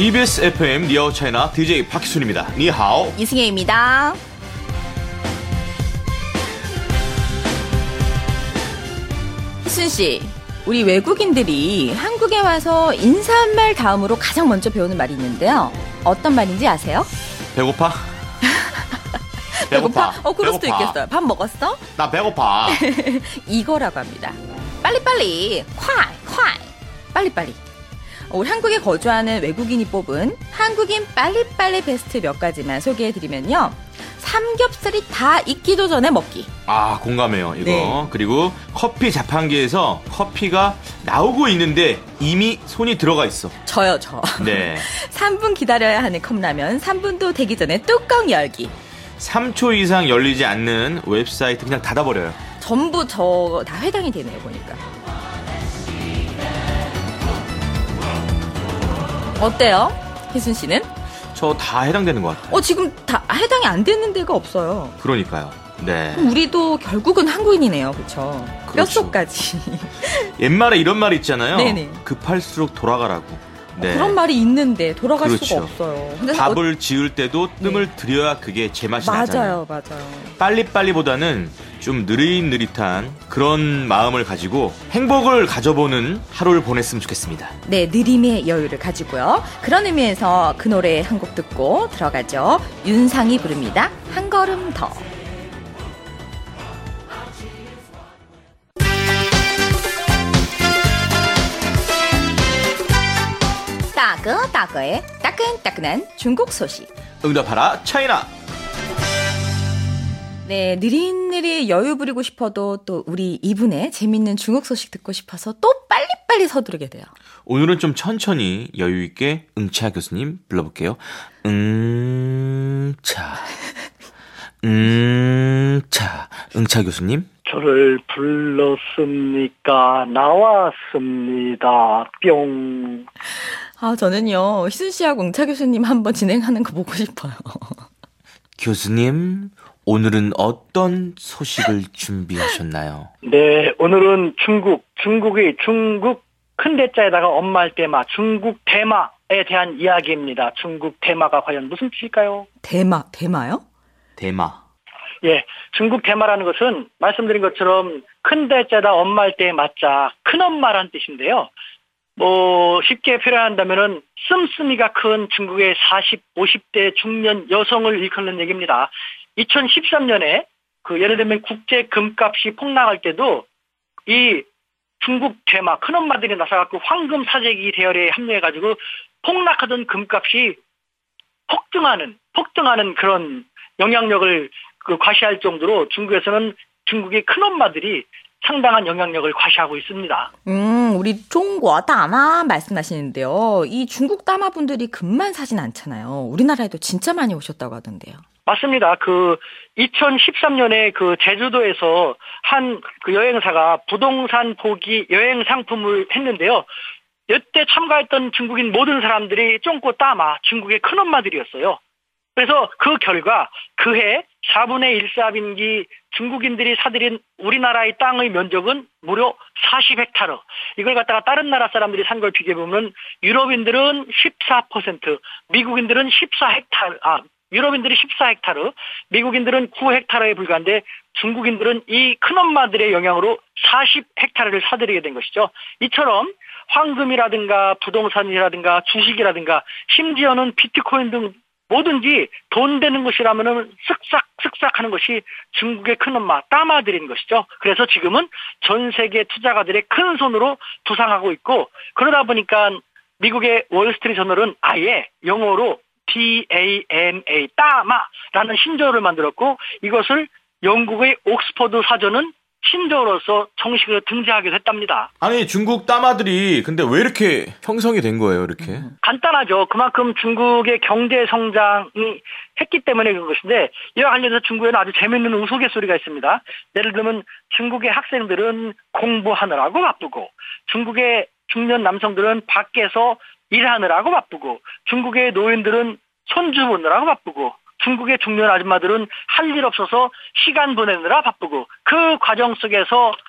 EBS FM 니아오 차이나 DJ 박희순입니다. 니하오. 이승혜입니다. 희순씨, 우리 외국인들이 한국에 와서 인사말 다음으로 가장 먼저 배우는 말이 있는데요. 어떤 말인지 아세요? 배고파? 배고파? 그럴 배고파. 수도 있겠어요. 밥 먹었어? 나 배고파. 이거라고 합니다. 빨리빨리, 콰이, 빨리빨리. 우리 한국에 거주하는 외국인이 뽑은 한국인 빨리빨리 베스트 몇 가지만 소개해드리면요. 삼겹살이 다 익기도 전에 먹기. 아, 공감해요, 이거. 네. 그리고 커피 자판기에서 커피가 나오고 있는데 이미 손이 들어가 있어. 저요. 네. 3분 기다려야 하는 컵라면 3분도 되기 전에 뚜껑 열기. 3초 이상 열리지 않는 웹사이트 그냥 닫아버려요. 전부 저 다 해당이 되네요, 보니까. 어때요? 혜순 씨는? 저 다 해당되는 것 같아요. 지금 다 해당이 안 되는 데가 없어요. 그러니까요. 네. 우리도 결국은 한국인이네요, 그렇죠? 뼛속까지. 옛말에 이런 말이 있잖아요. 네네. 급할수록 돌아가라고. 네. 그런 말이 있는데 돌아갈 그렇죠. 수가 없어요. 근데 밥을 지을 때도 뜸을 들여야 그게 제맛이 나잖아요. 맞아요. 빨리빨리보다는 좀 느릿느릿한 그런 마음을 가지고 행복을 가져보는 하루를 보냈으면 좋겠습니다. 네, 느림의 여유를 가지고요. 그런 의미에서 그 노래 한 곡 듣고 들어가죠. 윤상이 부릅니다. 한 걸음 더. 따끈따끈의 따끈따끈한 중국 소식. 응답하라 차이나. 네, 느릿느릿 여유 부리고 싶어도 또 우리 이분의 재밌는 중국 소식 듣고 싶어서 또 빨리빨리 서두르게 돼요. 오늘은 좀 천천히 여유 있게 응차 교수님 불러볼게요. 응차 교수님. 저를 불렀습니까? 나왔습니다. 뿅. 저는요, 희순 씨하고 응차 교수님 한번 진행하는 거 보고 싶어요. 교수님, 오늘은 어떤 소식을 준비하셨나요? 네, 오늘은 중국 큰 대자에다가 엄마할 때마, 중국 대마에 대한 이야기입니다. 중국 대마가 과연 무슨 뜻일까요? 대마요? 대마. 예, 중국 대마라는 것은 말씀드린 것처럼 큰 대자에다 엄마할 때 맞자 큰엄마란 뜻인데요. 쉽게 표현한다면은 씀씀이가 큰 중국의 40, 50대 중년 여성을 일컫는 얘기입니다. 2013년에 예를 들면 국제 금값이 폭락할 때도 이 중국 대마 큰엄마들이 나서갖고 황금 사재기 대열에 합류해가지고 폭락하던 금값이 폭등하는 그런 영향력을 과시할 정도로 중국에서는 중국의 큰엄마들이 상당한 영향력을 과시하고 있습니다. 우리 중국 다마 말씀하시는데요. 이 중국 다마분들이 금만 사진 않잖아요. 우리나라에도 진짜 많이 오셨다고 하던데요. 맞습니다. 2013년에 제주도에서 한 여행사가 부동산 보기 여행 상품을 했는데요. 이때 참가했던 중국인 모든 사람들이 쫑꼬 따마 중국의 큰엄마들이었어요. 그래서 그 결과 그해 4분의 1사빈기 중국인들이 사들인 우리나라의 땅의 면적은 무려 40헥타르. 이걸 갖다가 다른 나라 사람들이 산 걸 비교해보면 유럽인들은 14%, 미국인들은 14헥타르, 유럽인들이 14헥타르, 미국인들은 9헥타르에 불과한데 중국인들은 이 큰엄마들의 영향으로 40헥타르를 사들이게 된 것이죠. 이처럼 황금이라든가 부동산이라든가 주식이라든가 심지어는 비트코인 등 뭐든지 돈 되는 것이라면은 쓱싹 하는 것이 중국의 큰엄마 따마들인 것이죠. 그래서 지금은 전 세계 투자가들의 큰 손으로 부상하고 있고, 그러다 보니까 미국의 월스트리트 저널은 아예 영어로 DAMA 따마라는 신조어를 만들었고, 이것을 영국의 옥스퍼드 사전은 신조어로서 정식으로 등재하기도 했답니다. 아니, 중국 따마들이 근데 왜 이렇게 형성이 된 거예요, 이렇게? 간단하죠. 그만큼 중국의 경제 성장이 했기 때문에 그런 것인데, 이와 관련해서 중국에는 아주 재밌는 우스갯소리가 있습니다. 예를 들면 중국의 학생들은 공부하느라고 바쁘고, 중국의 중년 남성들은 밖에서 일하느라고 바쁘고, 중국의 노인들은 손주 보느라고 바쁘고, 중국의 중년 아줌마들은 할 일 없어서 시간 보내느라 바쁘고, 그 과정 속에서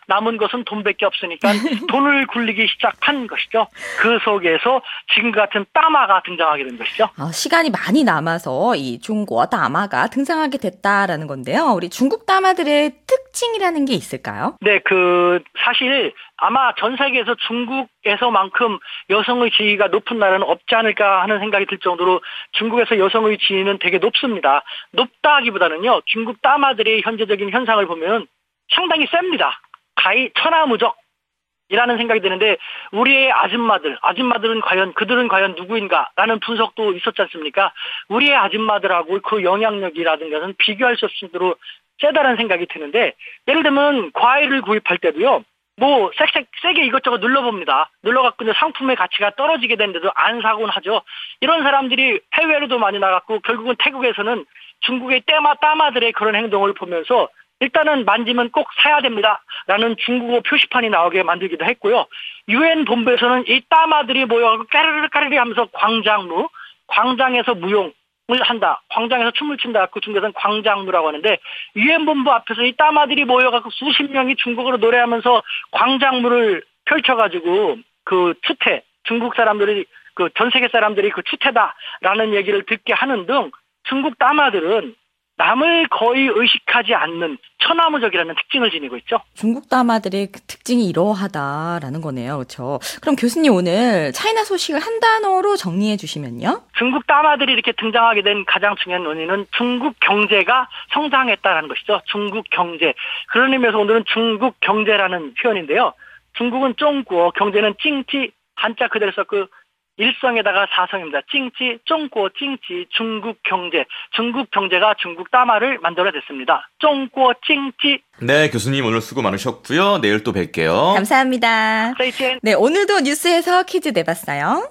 남은 것은 돈밖에 없으니까 돈을 굴리기 시작한 것이죠. 그 속에서 지금과 같은 따마가 등장하게 된 것이죠. 시간이 많이 남아서 이 중국 따마가 등장하게 됐다라는 건데요. 우리 중국 따마들의 특징이라는 게 있을까요? 네, 사실 아마 전 세계에서 중국에서만큼 여성의 지위가 높은 나라는 없지 않을까 하는 생각이 들 정도로 중국에서 여성의 지위는 되게 높습니다. 높다기보다는요, 중국 따마들의 현재적인 현상을 보면 상당히 셉니다. 가히 천하무적이라는 생각이 드는데, 우리의 아줌마들은 그들은 과연 누구인가라는 분석도 있었지 않습니까? 우리의 아줌마들하고 그 영향력이라든가는 비교할 수 없을 정도로 세다는 생각이 드는데, 예를 들면 과일을 구입할 때도요, 세게 이것저것 눌러봅니다. 눌러갖고 상품의 가치가 떨어지게 되는데도 안 사곤 하죠. 이런 사람들이 해외로도 많이 나갔고, 결국은 태국에서는 중국의 따마들의 그런 행동을 보면서 일단은 만지면 꼭 사야 됩니다. 라는 중국어 표시판이 나오게 만들기도 했고요. 유엔 본부에서는 이 따마들이 모여갖고 까르르 하면서 광장에서 무용을 한다. 광장에서 춤을 춘다. 그 중국에서는 광장무라고 하는데, 유엔 본부 앞에서 이 따마들이 모여갖고 수십 명이 중국어로 노래하면서 광장무를 펼쳐가지고 중국 사람들이 전 세계 사람들이 추태다라는 얘기를 듣게 하는 등 중국 따마들은 남을 거의 의식하지 않는 천하무적이라는 특징을 지니고 있죠. 중국 따마들의 특징이 이러하다라는 거네요. 그렇죠? 그럼 교수님 오늘 차이나 소식을 한 단어로 정리해 주시면요. 중국 따마들이 이렇게 등장하게 된 가장 중요한 원인은 중국 경제가 성장했다는 것이죠. 중국 경제. 그런 의미에서 오늘은 중국 경제라는 표현인데요. 중국은 쫑구어, 경제는 찡찌, 한자 그대로 썼고 일성에다가 사성입니다. 찡찌, 쫑꼬, 찡찌, 중국 경제가 중국 따마를 만들어냈습니다. 쫑꼬, 찡찌. 네, 교수님 오늘 수고 많으셨고요. 내일 또 뵐게요. 감사합니다. 네, 오늘도 뉴스에서 퀴즈 내봤어요.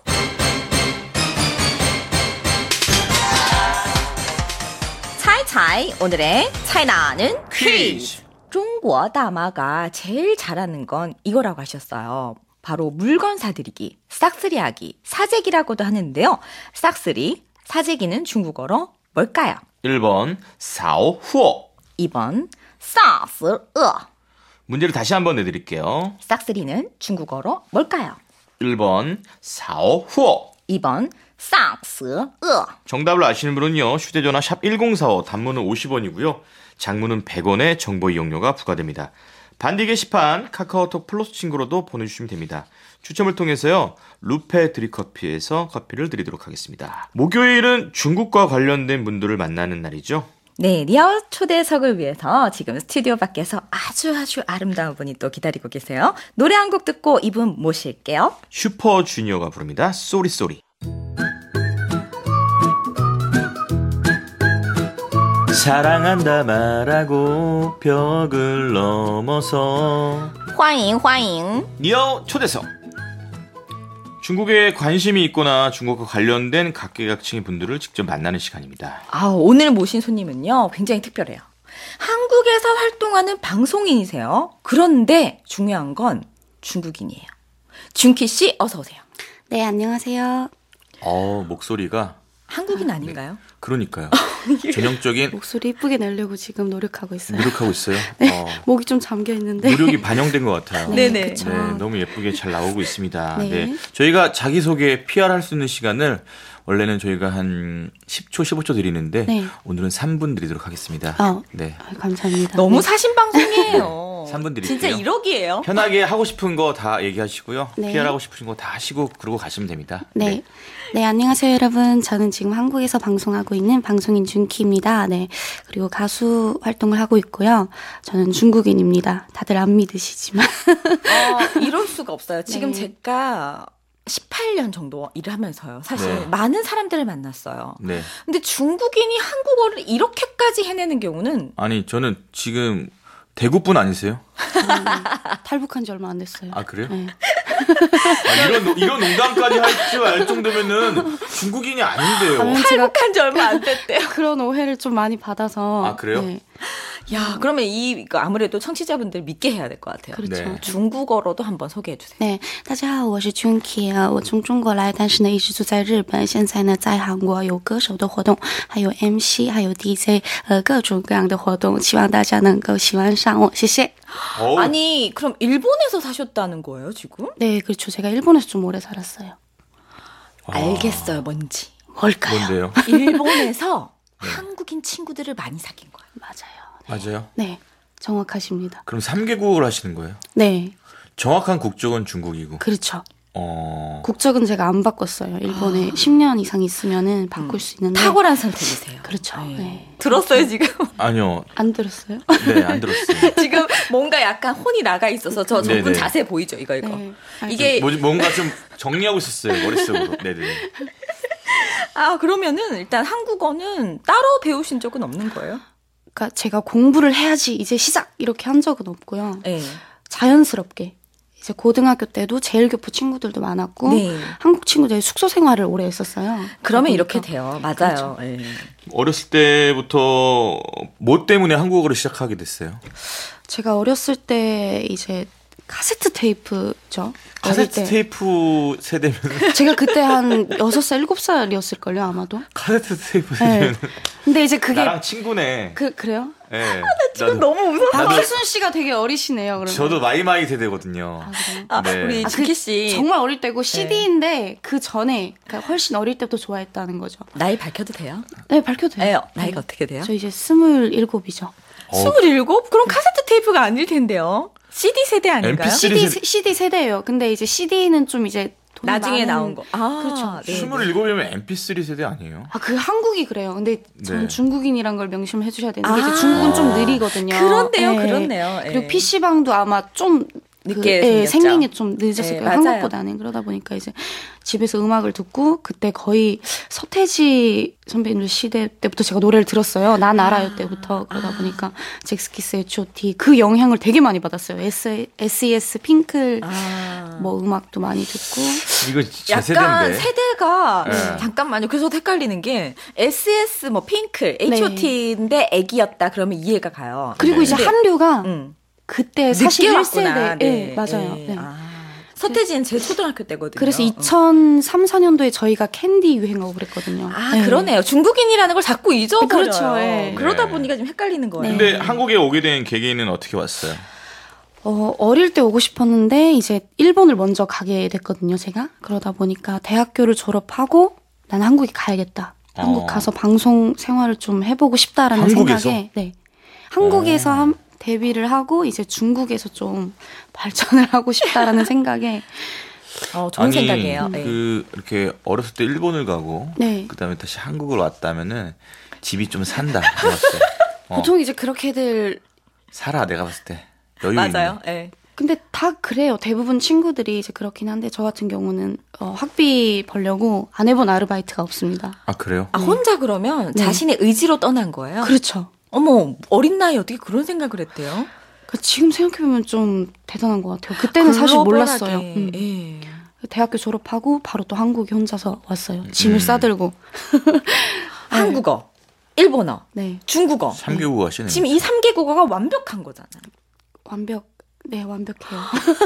차이차이 오늘의 차이나는 퀴즈. 중국 따마가 제일 잘하는 건 이거라고 하셨어요. 바로 물건 사들이기, 싹쓸이하기, 사재기라고도 하는데요. 싹쓸이, 사재기는 중국어로 뭘까요? 1번 사오후어, 2번 싸스르. 문제를 다시 한번 내드릴게요. 싹쓸이는 중국어로 뭘까요? 1번 사오후어, 2번 싸스르. 정답을 아시는 분은요, 휴대전화 샵 1045, 단문은 50원이고요. 장문은 100원의 정보 이용료가 부과됩니다. 반디 게시판 카카오톡 플러스 친구로도 보내주시면 됩니다. 추첨을 통해서요, 루페 드립커피에서 커피를 드리도록 하겠습니다. 목요일은 중국과 관련된 분들을 만나는 날이죠. 네, 리아웃 초대석을 위해서 지금 스튜디오 밖에서 아주 아름다운 분이 또 기다리고 계세요. 노래 한 곡 듣고 이분 모실게요. 슈퍼주니어가 부릅니다. 쏘리쏘리. 사랑한다 말하고 벽을 넘어서. 歡迎 니어 초대석. 중국에 관심이 있거나 중국과 관련된 각계각층의 분들을 직접 만나는 시간입니다. 오늘 모신 손님은요, 굉장히 특별해요. 한국에서 활동하는 방송인이세요. 그런데 중요한 건 중국인이에요. 준키 씨, 어서 오세요. 네, 안녕하세요. 목소리가 한국인 아닌가요? 그러니까요. 전형적인 목소리 이쁘게 내려고 지금 노력하고 있어요. 네. 목이 좀 잠겨 있는데. 노력이 반영된 것 같아요. 네네. 그쵸. 네, 너무 예쁘게 잘 나오고 있습니다. 네. 네. 저희가 자기소개 PR 할 수 있는 시간을 원래는 저희가 한 10초, 15초 드리는데 네. 오늘은 3분 드리도록 하겠습니다. 네. 감사합니다. 너무 네. 사신 방송이에요. 3분 드릴게요. 진짜 1억이에요. 편하게 하고 싶은 거 다 얘기하시고요. 네. PR 하고 싶으신 거 다 하시고 그러고 가시면 됩니다. 네. 네, 안녕하세요, 여러분. 저는 지금 한국에서 방송하고 있는 방송인 준키입니다. 네. 그리고 가수 활동을 하고 있고요. 저는 중국인입니다. 다들 안 믿으시지만. 이럴 수가 없어요. 지금 네. 제가 18년 정도 일을 하면서요. 사실 네. 많은 사람들을 만났어요. 네. 근데 중국인이 한국어를 이렇게까지 해내는 경우는 아니, 저는 지금 대구분 아니세요? 탈북한 지 얼마 안 됐어요. 아, 그래요? 네. 이런 농담까지 할 줄 알 정도면은 중국인이 아닌데요. 제가 탈북한 지 얼마 안 됐대요. 그런 오해를 좀 많이 받아서. 아, 그래요? 네. 야, 그러면 이거 아무래도 청취자분들 믿게 해야 될 것 같아요. 그렇죠. 네. 중국어로도 한번 소개해 주세요. 对，大家好，我是 Junkie 啊，我从中国来，但是呢一直住在日本，现在呢在韩国有歌手的活动，还有 MC， 还有 DJ， 各种各样的活动，希望大家能够喜欢上我，谢谢。 어우, 아니, 그럼 일본에서 사셨다는 거예요, 지금? 네, 그렇죠. 제가 일본에서 좀 오래 살았어요. 알겠어요, 뭔지. 뭘까요? 뭔데요? 일본에서 한국인 친구들을 많이 사귄 거예요. 맞아요. 맞아요. 네, 정확하십니다. 그럼 3개국을 하시는 거예요? 네, 정확한 국적은 중국이고. 그렇죠. 어. 국적은 제가 안 바꿨어요. 일본에 10년 이상 있으면은 바꿀 수 있는데. 탁월한 선택이세요. 그렇죠. 네. 들었어요, 지금? 아니요. 안 들었어요? 네, 안 들었어요. 지금 뭔가 약간 혼이 나가 있어서 저 저분 네네. 자세 보이죠, 이거. 네. 이게, 뭔가 좀 정리하고 있었어요, 머릿속으로. 네네. 아, 그러면은 일단 한국어는 따로 배우신 적은 없는 거예요? 그러니까 제가 공부를 해야지 이제 시작 이렇게 한 적은 없고요. 네. 자연스럽게 이제 고등학교 때도 제일교포 친구들도 많았고 네. 한국 친구들 숙소 생활을 오래 했었어요. 그러면 그러니까 이렇게 돼요. 맞아요. 네. 어렸을 때부터 뭐 때문에 한국어를 시작하게 됐어요? 제가 어렸을 때 이제 카세트 테이프죠. 어릴 카세트 때. 테이프 세대면 제가 그때 한 6살, 7살이었을걸요, 아마도. 카세트 테이프 네. 세대면 근데 이제 그게 나랑 친구네. 그래요? 네. 지금 너무 무서워. 박희순 씨가 되게 어리시네요, 그러면. 저도 마이마이 세대거든요. 아, 그래요? 아, 네. 우리 아, 주키 씨. 정말 어릴 때고 CD인데 그 전에 그러니까 훨씬 어릴 때부터 좋아했다는 거죠. 나이 밝혀도 돼요? 네, 밝혀도 돼요. 네, 나이가 어떻게 돼요? 저 이제 27이죠. 27? 그럼 카세트 테이프가 아닐 텐데요. CD 세대 아닌가요? MP3 CD 세대예요. 근데 이제 CD는 좀 이제 돈이 나중에 많은- 나온 거. 아, 그렇죠. 네. 27이면 MP3 세대 아니에요? 아, 그 한국이 그래요. 근데 전 네. 중국인이란 걸 명심해 주셔야 되는데 아. 이제 중국은 좀 느리거든요. 그렇네요, 네. 그렇네요. 예. 그리고 PC방도 아마 좀 늦게 예, 생겼죠. 생긴 게 좀 늦었을 네, 거예요. 맞아요. 한국보다는. 그러다 보니까 이제 집에서 음악을 듣고 그때 거의 서태지 선배님들 시대 때부터 제가 노래를 들었어요. 난 알아요 때부터. 그러다 보니까 잭스키스, H.O.T 그 영향을 되게 많이 받았어요. SES, 핑클 아. 뭐 음악도 많이 듣고. 이거 제 약간 세대인데. 세대가 네. 잠깐만요. 그래서 헷갈리는 게 SS 뭐 핑클, 네. H.O.T인데 애기였다 그러면 이해가 가요. 그리고 네. 이제 근데- 한류가 음. 그때 늦게 41세대. 왔구나. 네, 맞아요. 네. 네. 아. 서태지는 제 초등학교 때거든요. 그래서 2003, 4년도에 저희가 캔디 유행하고 그랬거든요. 아, 네. 그러네요. 중국인이라는 걸 자꾸 잊어버려요. 그렇죠, 예. 그러다 네. 보니까 좀 헷갈리는 거예요. 네. 근데 한국에 오게 된 계기는 어떻게 왔어요? 어릴 때 오고 싶었는데 이제 일본을 먼저 가게 됐거든요, 제가. 그러다 보니까 대학교를 졸업하고 난 한국에 가야겠다. 한국 가서 방송 생활을 좀 해보고 싶다라는 한국에서? 생각에 네. 한국에서 데뷔를 하고 이제 중국에서 좀 발전을 하고 싶다라는 생각에 좋은 생각이에요. 네. 이렇게 어렸을 때 일본을 가고 네. 그다음에 다시 한국을 왔다면은 집이 좀 산다. 내가 봤을 때. 보통 이제 그렇게들 살아 내가 봤을 때. 여유 맞아요. 있네. 네. 근데 다 그래요. 대부분 친구들이 이제 그렇긴 한데 저 같은 경우는 학비 벌려고 안 해본 아르바이트가 없습니다. 아 그래요? 아, 혼자 그러면 네. 자신의 의지로 떠난 거예요? 그렇죠. 어머, 어린 나이에 어떻게 그런 생각을 했대요? 지금 생각해보면 좀 대단한 것 같아요. 그때는 사실 글로벌하게. 몰랐어요. 예. 대학교 졸업하고 바로 또 한국에 혼자서 왔어요. 짐을 싸들고. 한국어, 일본어, 네. 중국어. 3개국 하시네. 지금 이 3개국어가 완벽한 거잖아요. 완벽해요.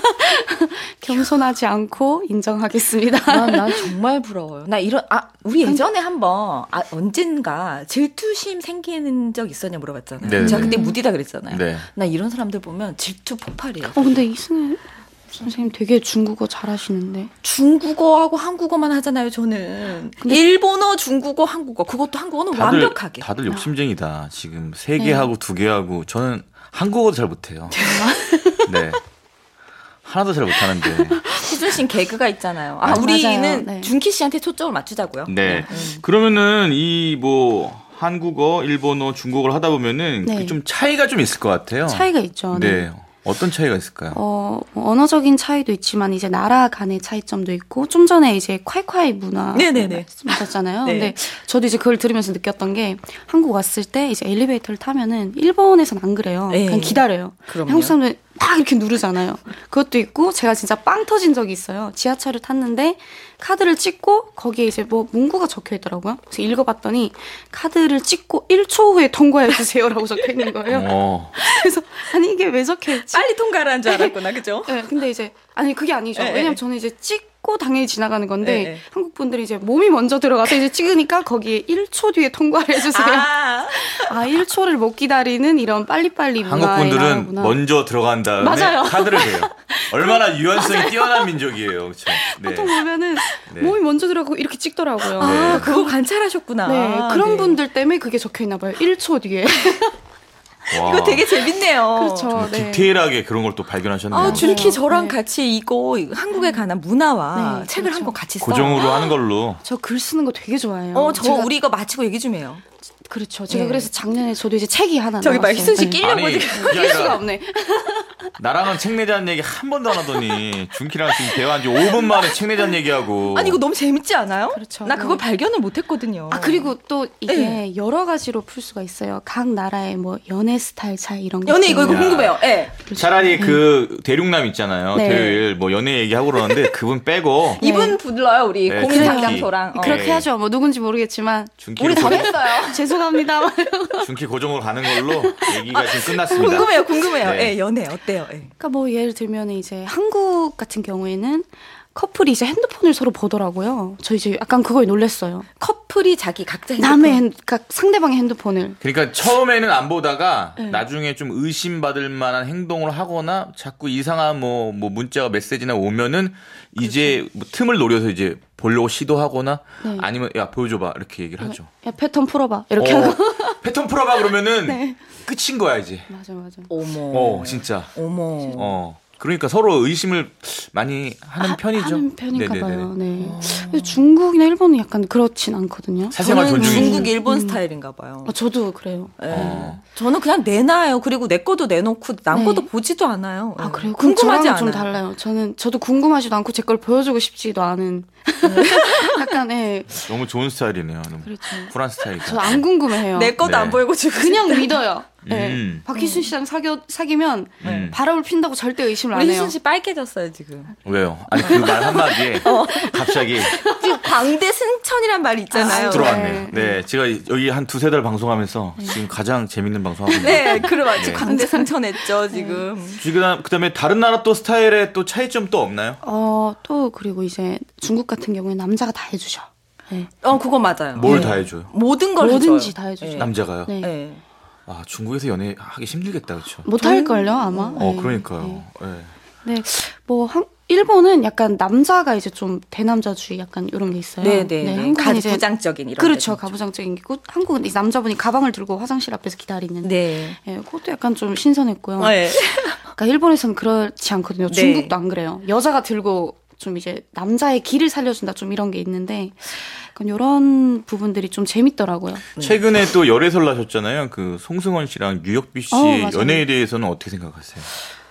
겸손하지 않고 인정하겠습니다. 난 정말 부러워요. 나 우리 예전에 한번 언젠가 질투심 생기는 적 있었냐 물어봤잖아요. 네네. 제가 그때 무디다 그랬잖아요. 네. 나 이런 사람들 보면 질투 폭발이에요. 근데 이승혜 선생님 되게 중국어 잘하시는데. 중국어하고 한국어만 하잖아요, 저는. 일본어, 중국어, 한국어. 그것도 한국어는 완벽하게. 다들 욕심쟁이다. 지금 3개 하고 2개 하고 저는 한국어도 잘 못해요. 네. 하나도 잘 못하는데. 희준 씨는 개그가 있잖아요. 우리는 맞아요. 네. 준키 씨한테 초점을 맞추자고요. 네. 그러면은 이 한국어, 일본어, 중국어를 하다 보면은 네. 좀 차이가 좀 있을 것 같아요. 차이가 있죠. 네. 어떤 차이가 있을까요? 언어적인 차이도 있지만 이제 나라 간의 차이점도 있고 좀 전에 이제 콰이콰이 문화 네네네. 말씀하셨잖아요. 네. 근데 저도 이제 그걸 들으면서 느꼈던 게 한국 왔을 때 이제 엘리베이터를 타면은 일본에서는 안 그래요. 네. 그냥 기다려요. 그럼요. 한국 사람들 막 이렇게 누르잖아요. 그것도 있고 제가 진짜 빵 터진 적이 있어요. 지하철을 탔는데 카드를 찍고 거기에 이제 뭐 문구가 적혀 있더라고요. 그래서 읽어봤더니 카드를 찍고 1초 후에 통과해 주세요라고 적혀 있는 거예요. 그래서 아니 이게 왜 적혀 있지? 빨리 통과를 한 줄 알았구나, 그죠? 네, 근데 이제 아니 그게 아니죠. 네, 왜냐면 네. 저는 이제 찍고 당연히 지나가는 건데 네, 네. 한국 분들이 이제 몸이 먼저 들어가서 이제 찍으니까 거기에 1초 뒤에 통과를 해주세요. 아, 1초를 못 기다리는 이런 빨리빨리 문화에 한국 분들은 나오구나. 먼저 들어간 다음에 맞아요. 카드를 대요. 얼마나 유연성이 뛰어난 민족이에요. 그렇죠? 네. 보통 보면은 네. 몸이 먼저 들어가고 이렇게 찍더라고요. 아, 그거 관찰하셨구나. 네, 그런 네. 분들 때문에 그게 적혀 있나 봐요. 1초 뒤에. 와, 이거 되게 재밌네요. 그렇죠. 네. 디테일하게 그런 걸 또 발견하셨네요. 아, 준키 맞아요. 저랑 네. 같이 이거 한국에 관한 문화와 네, 책을 그렇죠. 한 권 같이 써. 고정으로 하는 걸로. 저 글 쓰는 거 되게 좋아해요. 저 제가- 우리 이거 마치고 얘기 좀 해요. 그렇죠. 제가 네. 그래서 작년에 저도 이제 책이 하나 저기 막 나왔어요. 희순 씨 네. 끼려고 아니, 지금. 그게 낄 수가 아니라 없네. 나랑은 책 내자는 얘기 한 번도 안 하더니 준키랑 지금 대화한 지 5분 만에 책 내자는 얘기하고. 아니 이거 너무 재밌지 않아요? 그렇죠. 나 그걸 발견을 못했거든요. 그리고 또 이게 네. 여러 가지로 풀 수가 있어요. 각 나라의 뭐 연애 스타일 차이 이런 거. 연애 이거 야. 궁금해요. 예. 차라리 그 대륙남 있잖아요. 네. 토요일 뭐 연애 얘기하고 그러는데 그분 빼고 이분 불러요 우리 네, 공인 그래요. 당장소랑. 그렇게 네. 하죠. 뭐 누군지 모르겠지만 준키를 우리 다 고정, 했어요. 죄송합니다. 준키 고정으로 가는 걸로 얘기가 지금 끝났습니다. 궁금해요. 네. 예, 연애 어때요? 예. 그러니까 뭐 예를 들면 이제 한국 같은 경우에는 커플이 이제 핸드폰을 서로 보더라고요. 저 이제 약간 그거에 놀랐어요. 커플이 자기 각자 핸드폰. 남의 그러니까 상대방의 핸드폰을. 그러니까 처음에는 안 보다가 네. 나중에 좀 의심받을 만한 행동을 하거나 자꾸 이상한 뭐 문자가 메시지나 오면은 이제 뭐 틈을 노려서 이제 보려고 시도하거나 네. 아니면 야 보여줘봐 이렇게 얘기를 하죠. 야 패턴 풀어봐 이렇게 하고. 패턴 풀어봐 그러면은 네. 끝인 거야 이제. 맞아. 어머. 진짜. 어머. 그러니까 서로 의심을 많이 하는 편이죠. 하는 편인가 네네네네. 봐요. 네. 근데 중국이나 일본은 약간 그렇진 않거든요. 사생활 저는 존중이. 중국 일본 스타일인가 봐요. 저도 그래요. 예. 저는 그냥 내놔요. 그리고 내 것도 내놓고 남 네. 것도 보지도 않아요. 아 그래요? 궁금하지 그럼 않아요. 저랑은 좀 달라요. 저도 궁금하지도 않고 제 걸 보여주고 싶지도 않은. 약간 너무 좋은 스타일이네요. 너무 그렇죠. 쿨한 스타일이다. 저 안 궁금해요. 내 것도 네. 안 보이고 주고 그냥 믿어요. 네. 음. 박희순 씨랑 사귀면 음. 바람을 핀다고 절대 의심을 안 우리 해요. 희순 씨 빨개졌어요 지금. 왜요? 아니 그 말 한마디에 갑자기 지금 광대 승천이란 말이 있잖아요. 들어왔네요. 네, 제가 여기 한 두세 달 방송하면서 지금 가장 재밌는 방송하고 있는데. 네, 그래 맞죠. 네. 광대 승천했죠 지금. 지금 그다음에 다른 나라 또 스타일에 또 차이점 또 없나요? 또 그리고 이제 중국 같은 경우에 남자가 다 해주죠. 네. 그거 맞아요. 뭘 네. 다 해줘요? 모든 걸 뭐든지 해줘요. 다 해주죠. 네. 남자가요? 네. 네. 아 중국에서 연애하기 힘들겠다, 그렇죠? 못할걸요 아마. 네. 그러니까요. 네. 네. 뭐 일본은 약간 남자가 이제 좀 대남자주의 약간 이런 게 있어요. 네네. 한국은 이제 가부장적인 이런. 그렇죠. 데죠. 가부장적인 게 있고 한국은 이제 남자분이 가방을 들고 화장실 앞에서 기다리는. 네. 예, 그것도 약간 좀 신선했고요. 네. 그러니까 일본에서는 그렇지 않거든요. 네. 중국도 안 그래요. 여자가 들고 좀 이제 남자의 길을 살려준다 좀 이런 게 있는데 약간 이런 부분들이 좀 재밌더라고요. 최근에 또 열애설 나셨잖아요. 그 송승헌 씨랑 유혁비 씨 맞아요. 연애에 대해서는 어떻게 생각하세요?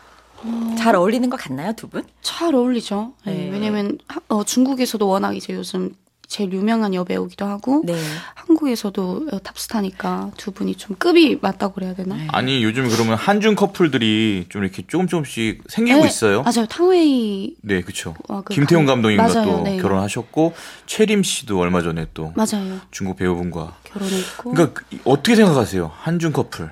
잘 어울리는 것 같나요 두 분? 잘 어울리죠. 예, 네. 왜냐면 중국에서도 워낙 이제 요즘 제일 유명한 여배우기도 하고 네. 한국에서도 탑스타니까 두 분이 좀 급이 맞다고 그래야 되나? 아니 요즘 그러면 한중 커플들이 좀 이렇게 조금씩 생기고 네, 있어요. 맞아요. 탕웨이 네, 그렇죠. 그 김태용 감독님과 맞아요. 또 네. 결혼하셨고 최림 씨도 얼마 전에 또 맞아요. 중국 배우분과. 결혼했고. 그러니까 어떻게 생각하세요? 한중 커플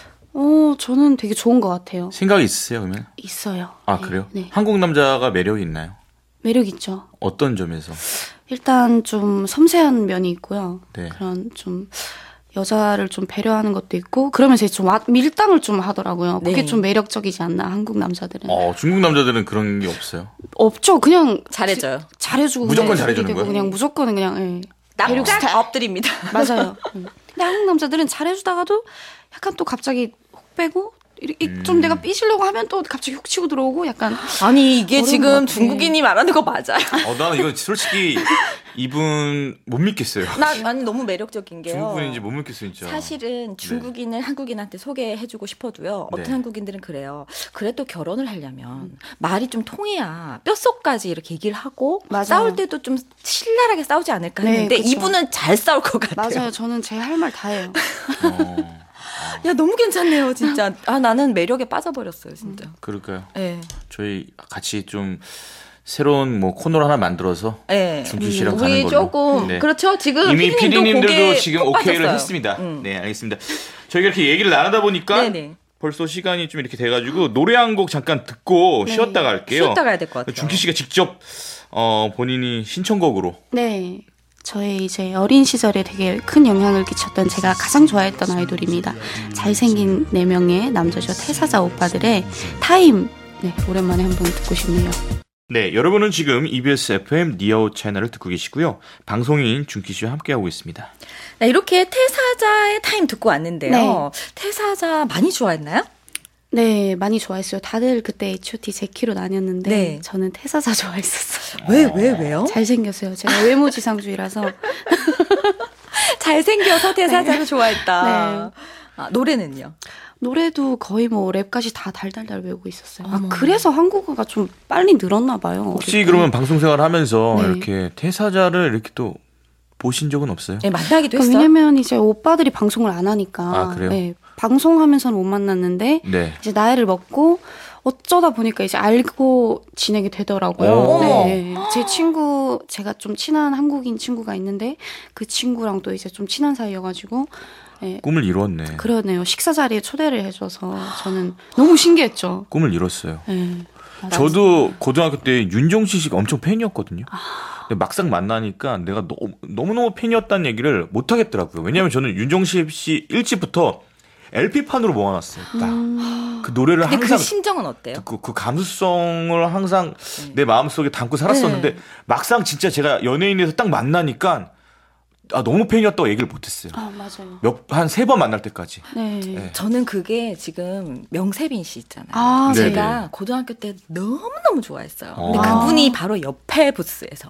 저는 되게 좋은 것 같아요. 생각이 있으세요? 그러면? 있어요. 아 네, 그래요? 네. 한국 남자가 매력이 있나요? 매력 있죠. 어떤 점에서? 일단 좀 섬세한 면이 있고요. 네. 그런 좀 여자를 좀 배려하는 것도 있고 그러면서 좀 밀당을 좀 하더라고요. 그게 네. 좀 매력적이지 않나 한국 남자들은. 중국 남자들은 그런 게 없어요. 없죠. 그냥 잘해줘요. 잘해주고 무조건 그냥 잘해주는 되고 거예요? 그냥 무조건 그냥 배려 납작 스타일. 엎드립니다. 맞아요. 근데 한국 남자들은 잘해주다가도 약간 또 갑자기 훅 빼고 좀 내가 삐지려고 하면 또 갑자기 훅 치고 들어오고 약간 아니 이게 어려운 것 지금 같아. 중국인이 말하는 거 맞아요? 나는 이거 솔직히 이분 못 믿겠어요. 아니 너무 매력적인 게요. 중국분인지 못 믿겠어요, 진짜. 사실은 중국인을 한국인한테 소개해주고 싶어도요. 어떤 네. 한국인들은 그래요. 그래도 결혼을 하려면 말이 좀 통해야 뼛속까지 이렇게 얘기를 하고 맞아요. 싸울 때도 좀 신랄하게 싸우지 않을까 네, 했는데 그쵸. 이분은 잘 싸울 것 같아요. 맞아요. 저는 제 할 말 다 해요. 야, 너무 괜찮네요, 진짜. 나는 매력에 빠져버렸어요, 진짜. 그럴까요? 네. 저희 같이 좀 새로운 뭐 코너를 하나 만들어서 네. 준기 씨랑 가는 우리 걸로. 조금 네. 그렇죠. 지금 이미 PD님들도 지금 콕 오케이를 빠졌어요. 했습니다. 네, 알겠습니다. 저희가 이렇게 얘기를 나누다 보니까 네네. 벌써 시간이 좀 이렇게 돼가지고 노래 한 곡 잠깐 듣고 쉬었다 갈게요. 쉬었다 가야 될 것 같아요. 준기 씨가 직접 본인이 신청곡으로. 네. 저의 이제 어린 시절에 되게 큰 영향을 끼쳤던 제가 가장 좋아했던 아이돌입니다. 잘생긴 4명의 남자죠. 태사자 오빠들의 타임. 네, 오랜만에 한번 듣고 싶네요. 네, 여러분은 지금 EBS FM 니아웃 채널을 듣고 계시고요. 방송인 준기 씨와 함께하고 있습니다. 네, 이렇게 태사자의 타임 듣고 왔는데요. 네. 태사자 많이 좋아했나요? 네, 많이 좋아했어요. 다들 그때 H.O.T 제키로 나뉘었는데 네. 저는 태사자 좋아했었어요. 왜요? 잘생겼어요. 제가 외모지상주의라서. 잘생겨서 태사자를 좋아했다. 네. 노래는요? 노래도 거의 뭐 랩까지 다 달달달 외우고 있었어요. 어머. 그래서 한국어가 좀 빨리 늘었나 봐요. 혹시 그러면 방송 생활하면서 네. 이렇게 태사자를 이렇게 또 보신 적은 없어요? 네, 만나기도 그러니까 했어요. 왜냐면 이제 오빠들이 방송을 안 하니까. 아, 그래요? 네, 방송하면서는 못 만났는데 네. 이제 나이를 먹고 어쩌다 보니까 이제 알고 지내게 되더라고요. 어머. 네. 제 친구, 제가 좀 친한 한국인 친구가 있는데 그 친구랑 또 이제 좀 친한 사이여가지고 네, 꿈을 이뤘네. 그러네요. 식사 자리에 초대를 해줘서 저는 너무 신기했죠. 꿈을 이뤘어요. 네. 저도 고등학교 때 윤종신 씨가 엄청 팬이었거든요. 근데 막상 만나니까 내가 너무너무 팬이었다는 얘기를 못 하겠더라고요. 왜냐하면 저는 윤종신 씨 1집부터 LP판으로 모아놨어요. 딱. 그 노래를 근데 항상 그 심정은 어때요? 듣고 그 감수성을 항상 내 마음속에 담고 살았었는데 네. 막상 진짜 제가 연예인에서 딱 만나니까 너무 팬이었다고 얘기를 못했어요. 아, 맞아요. 한 3번 만날 때까지. 네. 네. 저는 그게 지금 명세빈 씨 있잖아요. 아, 네. 제가 네네. 고등학교 때 너무너무 좋아했어요. 근데 아. 그분이 바로 옆에 부스에서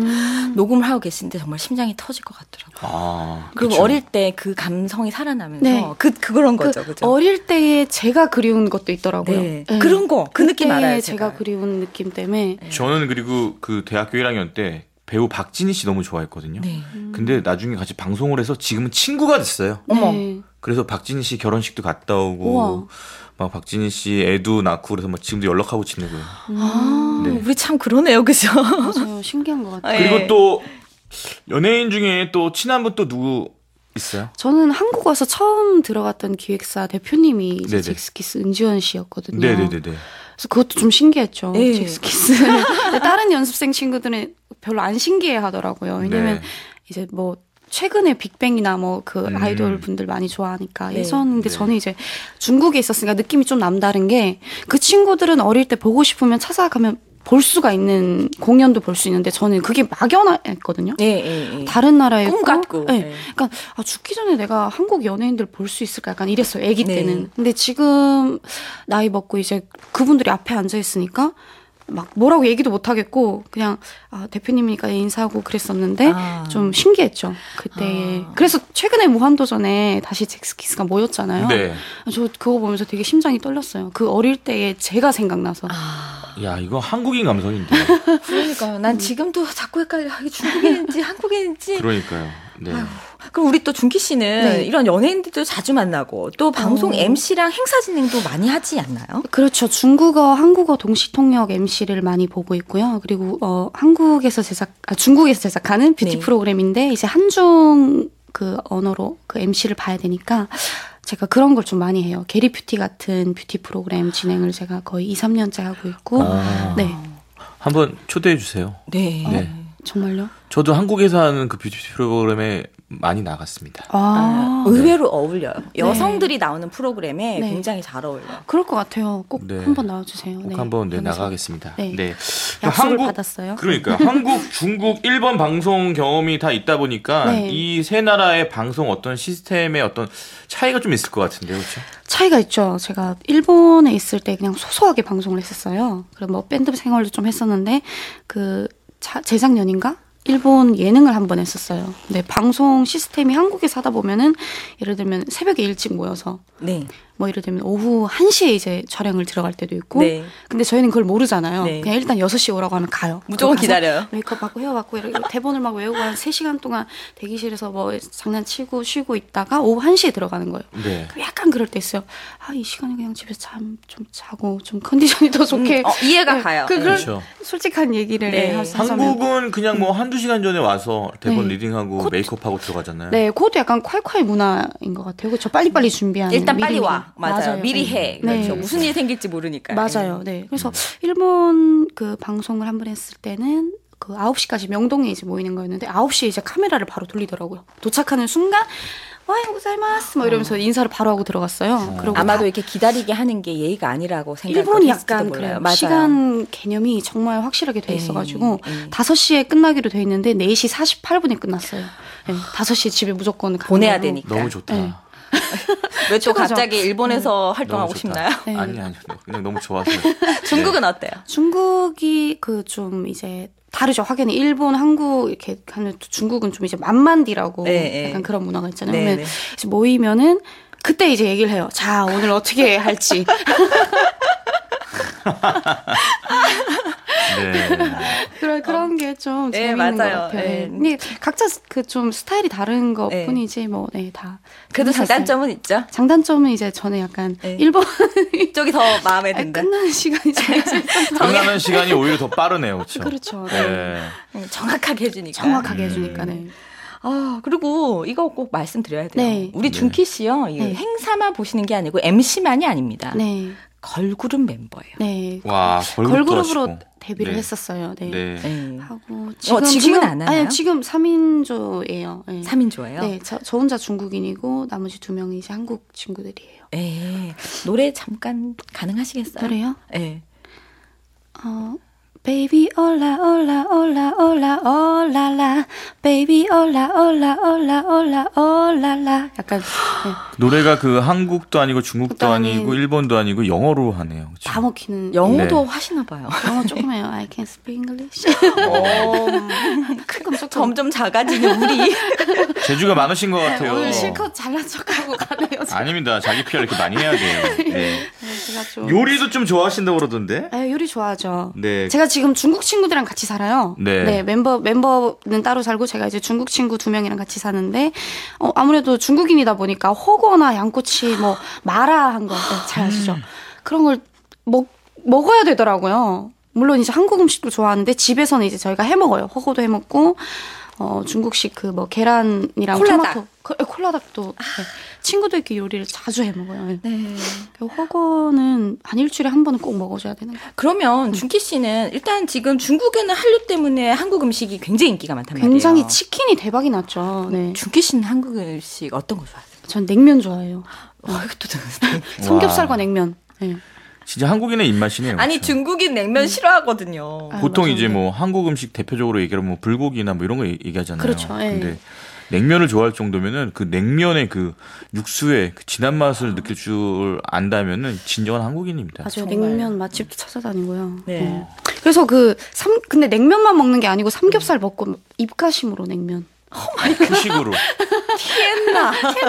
녹음을 하고 계신데 정말 심장이 터질 것 같더라고요. 그리고 그쵸. 어릴 때 그 감성이 살아나면서 네. 그런 거죠. 그죠? 어릴 때에 제가 그리운 것도 있더라고요. 네. 그런 거, 그 느낌 그때의 알아요, 제가 제가. 그리운 느낌 때문에. 저는 그리고 그 대학교 1학년 때 배우 박진희 씨 너무 좋아했거든요. 네. 근데 나중에 같이 방송을 해서 지금은 친구가 됐어요. 어머. 네. 그래서 박진희 씨 결혼식도 갔다 오고 우와. 막 박진희 씨 애도 낳고 그래서 막 지금도 연락하고 지내고요. 네. 우리 참 그러네요, 그죠? 맞아요. 신기한 것 같아요. 네. 그리고 또 연예인 중에 또 친한 분 또 누구 있어요? 저는 한국 와서 처음 들어갔던 기획사 대표님이 이제 네네. 잭스키스 은지원 씨였거든요. 네네네네. 그래서 그것도 좀 신기했죠. 네. 잭스키스. 근데 다른 연습생 친구들은 별로 안 신기해 하더라고요. 왜냐면 네. 이제 뭐 최근에 빅뱅이나 뭐 그 아이돌 분들 많이 좋아하니까 네. 예전인데 네. 저는 이제 중국에 있었으니까 느낌이 좀 남다른 게 그 친구들은 어릴 때 보고 싶으면 찾아가면 볼 수가 있는 공연도 볼 수 있는데 저는 그게 막연했거든요. 네, 네, 네. 다른 나라에 꿈 있고, 같고. 네. 네. 그러니까 죽기 전에 내가 한국 연예인들 볼 수 있을까 약간 이랬어요. 아기 네. 때는. 근데 지금 나이 먹고 이제 그분들이 앞에 앉아 있으니까 막 뭐라고 얘기도 못 하겠고 그냥 대표님이니까 인사하고 그랬었는데 좀 신기했죠. 그때. 그래서 최근에 무한도전에 다시 잭스키스가 모였잖아요. 네. 저 그거 보면서 되게 심장이 떨렸어요. 그 어릴 때의 제가 생각나서. 야, 이거 한국인 감성인데. 그러니까요. 난 지금도 자꾸 헷갈려. 이게 중국인인지 한국인인지. 그러니까요. 네. 그럼 우리 또 준기 씨는 네. 이런 연예인들도 자주 만나고 또 방송 MC랑 행사 진행도 많이 하지 않나요? 그렇죠. 중국어, 한국어 동시 통역 MC를 많이 보고 있고요. 그리고 중국에서 제작하는 뷰티 네. 프로그램인데 이제 한중 그 언어로 그 MC를 봐야 되니까 제가 그런 걸 좀 많이 해요. 게리 뷰티 같은 뷰티 프로그램 진행을 제가 거의 2, 3년째 하고 있고. 네. 한번 초대해 주세요. 네. 네. 정말요? 저도 한국에서 하는 그 뷰티 프로그램에 많이 나갔습니다. 의외로 어울려요. 여성들이 나오는 프로그램에 네. 굉장히 잘 어울려요. 그럴 것 같아요. 꼭 네. 한번 나와주세요. 꼭 네. 한번 여기서. 나가겠습니다. 네. 네. 약속을 받았어요. 그러니까요. 한국, 중국, 일본 방송 경험이 다 있다 보니까 네. 이 세 나라의 방송 어떤 시스템의 어떤 차이가 좀 있을 것 같은데요. 그렇죠? 차이가 있죠. 제가 일본에 있을 때 그냥 소소하게 방송을 했었어요. 그리고 뭐 밴드 생활도 좀 했었는데 재작년인가? 일본 예능을 한번 했었어요. 근데 방송 시스템이 한국에서 하다 보면은 예를 들면 새벽에 일찍 모여서 네. 뭐 예를 들면 오후 1시에 이제 촬영을 들어갈 때도 있고 네. 근데 저희는 그걸 모르잖아요. 네. 그냥 일단 6시에 오라고 하면 가요. 무조건 가서 기다려요. 메이크업 받고 헤어 받고 이렇게 대본을 막 외우고 한 3시간 동안 대기실에서 뭐 장난치고 쉬고 있다가 오후 1시에 들어가는 거예요. 네. 그럼 약간 그럴 때 있어요. 아, 이 시간에 그냥 집에서 좀 자고 좀 컨디션이 더 좋게. 이해가 가요. 그런 그렇죠. 솔직한 얘기를 네. 하자면. 한국은 그냥 뭐 한두 시간 전에 와서 대본 리딩하고 메이크업하고 들어가잖아요. 네, 그것도 약간 콸콸 문화인 것 같아요. 그렇죠. 빨리빨리 준비하는. 일단 빨리 미리미리. 와. 맞아요. 미리 해. 그렇죠. 네. 무슨 일이 생길지 모르니까. 맞아요. 네. 그래서 일본 그 방송을 한 번 했을 때는 그 9시까지 명동에 이제 모이는 거였는데 9시에 이제 카메라를 바로 돌리더라고요. 도착하는 순간 와요 고자이마스 뭐 이러면서 인사를 바로 하고 들어갔어요. 그리고 아마도 이렇게 기다리게 하는 게 예의가 아니라고 일본이 생각했을지도 약간 몰라요. 그래요. 맞아요. 시간 개념이 정말 확실하게 돼 네, 있어가지고 네. 5시에 끝나기로 돼 있는데 4시 48분에 끝났어요. 네, 5시에 집에 무조건 가는 보내야 걸로. 되니까. 너무 좋다. 네. 왜 또 최고죠. 갑자기 일본에서 너무 활동하고 좋다. 싶나요? 네. 아니 그냥 너무 좋아서. 중국은 어때요? 중국이 그 좀 이제 다르죠. 확연히 일본, 한국 이렇게 하는 중국은 좀 이제 만만디라고 네, 약간 네. 그런 문화가 있잖아요. 네, 그러면 네. 이제 모이면은 그때 이제 얘기를 해요. 자, 오늘 어떻게 할지. 네. 그런 게 좀 네, 재밌는 맞아요. 것 같아요. 네. 근데 각자 그 좀 스타일이 다른 것 네. 뿐이지 뭐, 네, 다. 그래도 재밌었어요. 장단점은 있죠. 장단점은 이제 저는 약간 네. 일본 이쪽이 더 마음에 든다. 끝나는 시간이 좀 있어서 끝나는 시간이 오히려 더 빠르네요, 그렇죠? 그렇죠. 네. 정확하게 해주니까. 정확하게 해주니까, 네. 아, 그리고 이거 꼭 말씀드려야 돼요. 네. 우리 네. 준키 씨요. 이 네. 행사만 보시는 게 아니고 MC만이 아닙니다. 네. 걸그룹 멤버예요. 네. 와, 걸그룹으로 하시고. 데뷔를 네. 했었어요. 네. 네. 네. 하고 지금은 안 하나요? 아니, 지금 3인조예요. 네. 3인조예요? 네, 저 혼자 중국인이고 나머지 2명이 이제 한국 친구들이에요. 네. 노래 잠깐 가능하시겠어요? 그래요? 네. Baby 올라 올라 올라 올라 올라라 Baby 올라 올라 올라 올라 올라라 약간 네, 노래가 그 한국도 아니고 중국도 또 아닌- 아니고 일본도 아니고 영어로 하네요. 그렇죠? 다 먹히는 영어도 네. 하시나 봐요. 영어 조금 해요. I can speak English. 조금 점점 작아지는 우리. 재주가 많으신 것 같아요. 오늘 실컷 잘난 척하고 가네요. 아닙니다. 자기 PR 이렇게 많이 해야 돼요. 네. 제가 좀 요리도 좀 좋아하신다고 그러던데? 요리 좋아하죠. 네. 제가 지금 중국 친구들이랑 같이 살아요. 네. 멤버는 따로 살고 제가 이제 중국 친구 2명이랑 같이 사는데 아무래도 중국인이다 보니까 호거나 양꼬치 뭐 마라한 거 잘 아시죠? 그런 걸 먹어야 되더라고요. 물론 이제 한국 음식도 좋아하는데 집에서는 이제 저희가 해 먹어요. 호거도 해 먹고 중국식 그 뭐 계란이랑 콜라닭. 토마토 콜라닭도 네. 친구들끼리 요리를 자주 해 먹어요. 네. 호거는 한 일주일에 한 번은 꼭 먹어줘야 되는 거예요. 그러면 준키 씨는 일단 지금 중국에는 한류 때문에 한국 음식이 굉장히 인기가 많단 말이에요. 굉장히 치킨이 대박이 났죠. 네. 준키 씨는 한국 음식 어떤 거 좋아하세요? 전 냉면 좋아해요. 이것도 들었어요. 삼겹살과 냉면. 네. 진짜 한국인의 입맛이네요. 아니 그렇죠? 중국인 냉면 싫어하거든요. 아, 보통 맞아요. 이제 네. 뭐 한국 음식 대표적으로 얘기하면 뭐 불고기나 뭐 이런 거 얘기하잖아요. 그렇죠. 예. 근데 냉면을 좋아할 정도면은 그 냉면의 그 육수의 그 진한 맛을 느낄 줄 안다면은 진정한 한국인입니다. 맞아요. 정말. 냉면 맛집도 찾아다니고요. 네. 그래서 근데 냉면만 먹는 게 아니고 삼겹살 먹고 입가심으로 냉면. 그 식으로. 티엔나.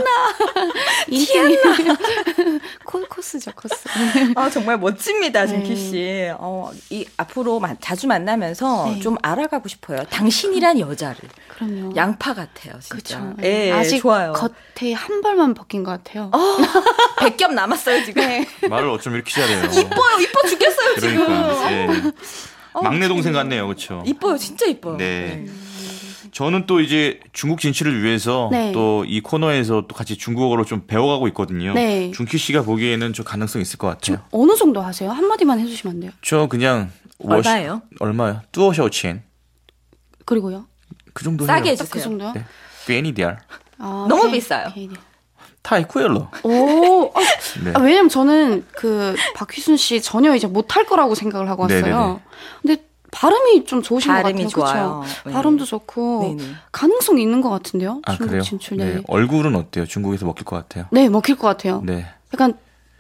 코스죠, 코스. 아 정말 멋집니다, 네. 준키 씨. 이 앞으로 자주 만나면서 네. 좀 알아가고 싶어요. 당신이란 여자를. 그럼요. 양파 같아요, 진짜. 그렇죠. 예, 아직 좋아요. 겉에 한 벌만 벗긴 것 같아요. 100겹 남았어요 지금. 말을 어쩜 이렇게 잘해요. 이뻐 죽겠어요 그러니까. 지금. 예. 막내 동생 같네요, 그렇죠? 이뻐요, 진짜 이뻐요. 네. 저는 또 이제 중국 진출을 위해서 네. 또 이 코너에서 또 같이 중국어로 좀 배워가고 있거든요. 네. 준키 씨가 보기에는 좀 가능성 있을 것 같아요. 어느 정도 하세요? 한마디만 해주시면 안 돼요? 저 그냥 얼마예요? 얼마요? 多少钱? 그리고요? 그 정도 싸게 해요. 딱 그 해주세요. 정도요? 네. 괜히 디알. 너무 비싸요. 타이쿠엘로. 오, 네. 왜냐면 저는 그 박휘순 씨 전혀 이제 못할 거라고 생각을 하고 왔어요. 네네네. 근데 발음이 좀 좋으신 것 발음이 같아요. 좋아요. 그쵸? 네. 발음도 좋고 네네. 가능성이 있는 것 같은데요. 아 중국 그래요? 진출. 네. 네. 얼굴은 어때요? 중국에서 먹힐 것 같아요. 네, 먹힐 것 같아요. 네. 약간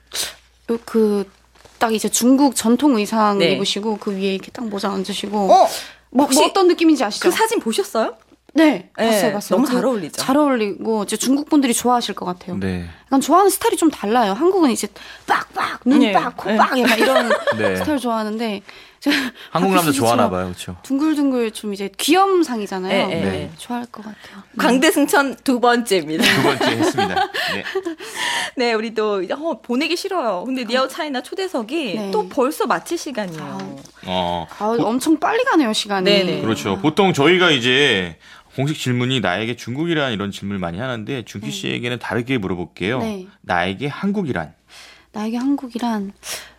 딱 이제 중국 전통 의상 네. 입으시고 그 위에 이렇게 딱 모자 얹으시고 뭐 혹시 어떤 느낌인지 아시죠? 그 사진 보셨어요? 네, 네, 봤어요. 너무 잘 어울리죠. 잘 어울리고 이제 중국 분들이 좋아하실 것 같아요. 네. 약간 좋아하는 스타일이 좀 달라요. 한국은 이제 빡빡, 눈 네. 빡, 코 빡, 약간 이런 네. 스타일 좋아하는데 한국 남자 좋아하나 봐요, 그렇죠? 둥글둥글 좀 이제 귀염상이잖아요. 네, 네. 좋아할 것 같아요. 강대승천 두 번째입니다. 두 번째 했습니다. 네. 네, 우리도 보내기 싫어요. 근데 니아오 차이나 초대석이 네. 또 벌써 마칠 시간이에요. 엄청 빨리 가네요, 시간이. 네네. 그렇죠. 보통 저희가 이제 공식 질문이 나에게 중국이란 이런 질문을 많이 하는데 준키 씨에게는 다르게 물어볼게요. 네. 나에게 한국이란? 나에게 한국이란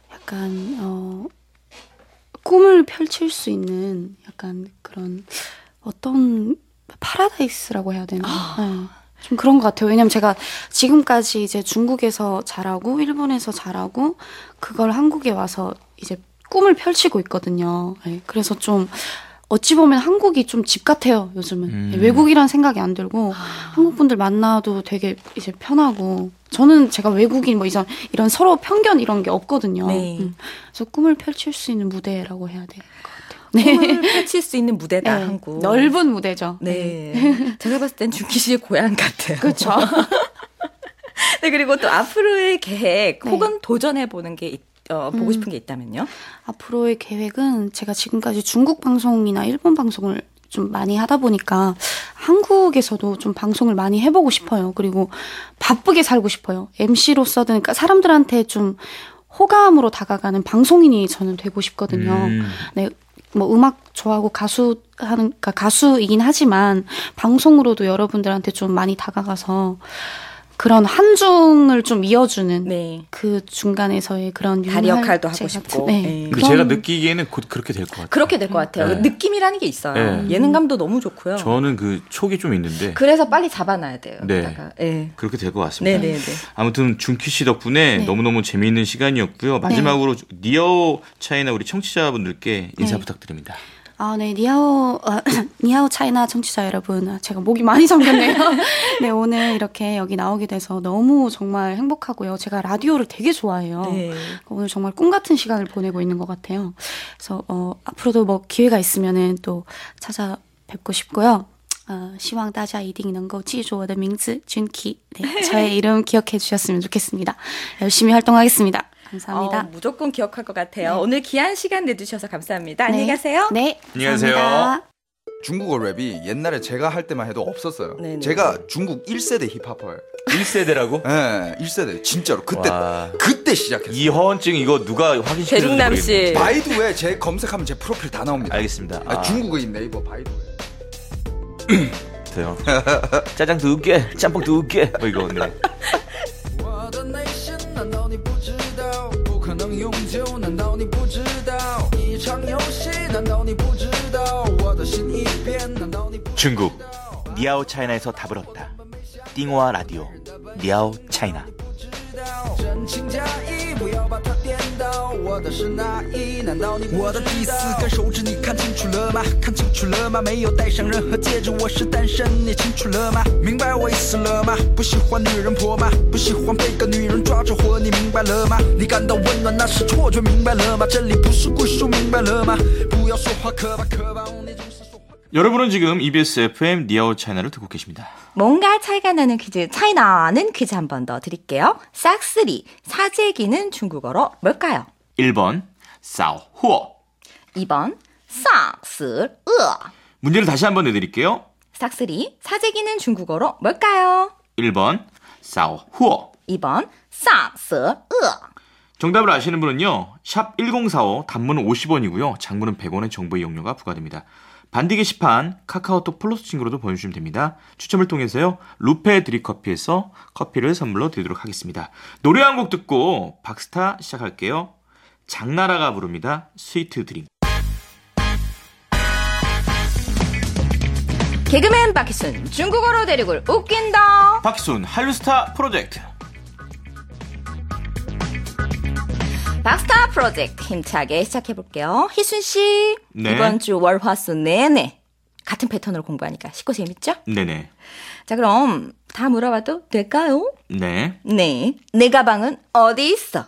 약간 꿈을 펼칠 수 있는 약간 그런 어떤 파라다이스라고 해야 되나? 네. 좀 그런 것 같아요. 왜냐면 제가 지금까지 이제 중국에서 자라고 일본에서 자라고 그걸 한국에 와서 이제 꿈을 펼치고 있거든요. 네. 그래서 좀 어찌 보면 한국이 좀 집 같아요, 요즘은. 외국이란 생각이 안 들고, 한국 분들 만나도 되게 이제 편하고, 저는 제가 외국인 이런 서로 편견 이런 게 없거든요. 네. 그래서 꿈을 펼칠 수 있는 무대라고 해야 될 것 같아요. 꿈을 펼칠 수 있는 무대다, 네. 한국. 넓은 무대죠. 네. 제가 봤을 땐 준키 씨의 고향 같아요. 그렇죠. 네, 그리고 또 앞으로의 계획 네. 혹은 도전해보는 게 보고 싶은 게 있다면요? 앞으로의 계획은 제가 지금까지 중국 방송이나 일본 방송을 좀 많이 하다 보니까 한국에서도 좀 방송을 많이 해보고 싶어요. 그리고 바쁘게 살고 싶어요. MC로서든 그러니까 사람들한테 좀 호감으로 다가가는 방송인이 저는 되고 싶거든요. 네, 뭐 음악 좋아하고 그러니까 가수이긴 하지만 방송으로도 여러분들한테 좀 많이 다가가서 그런 한중을 좀 이어주는 네. 그 중간에서의 그런 다리 역할도 하고 같은, 싶고. 네. 네. 그 제가 느끼기에는 곧 그렇게 될 것 같아요. 그렇게 될 것 같아요. 네. 느낌이라는 게 있어요. 네. 예능감도 너무 좋고요. 저는 그 촉이 좀 있는데 그래서 빨리 잡아놔야 돼요. 네. 여기다가. 네. 그렇게 될 것 같습니다. 네네네. 아무튼 준키 씨 덕분에 네. 너무너무 재미있는 시간이었고요. 마지막으로 니아오 차이나 우리 청취자분들께 인사 네. 부탁드립니다. 네, 니아오 차이나 청취자 여러분. 제가 목이 많이 잠겼네요. 네, 오늘 이렇게 여기 나오게 돼서 너무 정말 행복하고요. 제가 라디오를 되게 좋아해요. 네. 오늘 정말 꿈 같은 시간을 보내고 있는 것 같아요. 그래서, 앞으로도 뭐 기회가 있으면은 또 찾아뵙고 싶고요. 希望大家一定能够记住我的名字 준키. 네, 저의 이름 기억해 주셨으면 좋겠습니다. 열심히 활동하겠습니다. 감사합니다. 무조건 기억할 것 같아요. 네. 오늘 귀한 시간 내주셔서 감사합니다. 네. 안녕히 가세요. 네, 안녕히 가세요. 감사합니다. 중국어 랩이 옛날에 제가 할 때만 해도 없었어요. 네네. 제가 중국 1세대 힙합퍼예요. 1세대라고? 네, 1세대 진짜로 그때 시작했어요. 이 허언증 이거 누가 확인시켜줬는지 대중남 씨. 모르겠네요. 바이두에 제 검색하면 제 프로필 다 나옵니다. 알겠습니다. 중국인 네이버 바이두에. 돼요. 짜장 2개, 짬뽕 2개. 뭐 이거 네. 我的内心难道你不知道不可能永久难道你不知道一场游戏难道你不知道我的心一变难道你不知道 중국 니아오 차이나에서 답을 얻다. 띵호아 라디오 니아오 차이나. 真情假意不要把它颠倒我的是哪一难道你我的第四根手指你看清楚了吗看清楚了吗没有戴上任何戒指我是单身你清楚了吗明白我意思了吗不喜欢女人婆吗不喜欢被个女人抓着活你明白了吗你感到温暖那是错觉明白了吗这里不是归属明白了吗不要说话可怕可怕你总是说话 여러분은 지금 EBS FM 니아오 차이나를 듣고 계십니다. 뭔가 차이가 나는 퀴즈, 차이 나는 퀴즈 한 번 더 드릴게요. 싹쓸이, 사재기는 중국어로 뭘까요? 1번 싸오후어. 2번, 싹쓸, 문제를 다시 한번 내드릴게요. 싹쓸이, 사재기는 중국어로 뭘까요? 1번 싸오후어. 2번, 싹쓸, 정답을 아시는 분은요. 샵 1045 단문은 50원이고요. 장문은 100원의 정보 이용료가 부과됩니다. 반디 게시판 카카오톡 플러스 친구로도 보내주시면 됩니다. 추첨을 통해서요. 루페 드립커피에서 커피를 선물로 드리도록 하겠습니다. 노래 한 곡 듣고 박스타 시작할게요. 장나라가 부릅니다. 스위트 드림. 개그맨 박희순, 중국어로 대륙을 웃긴다. 박순 한류스타 프로젝트. 박스타 프로젝트 힘차게 시작해볼게요. 희순 씨, 네. 이번 주 월화수 내내 같은 패턴으로 공부하니까 쉽고 재밌죠? 네네. 자, 그럼 다 물어봐도 될까요? 네. 네. 내 가방은 어디 있어?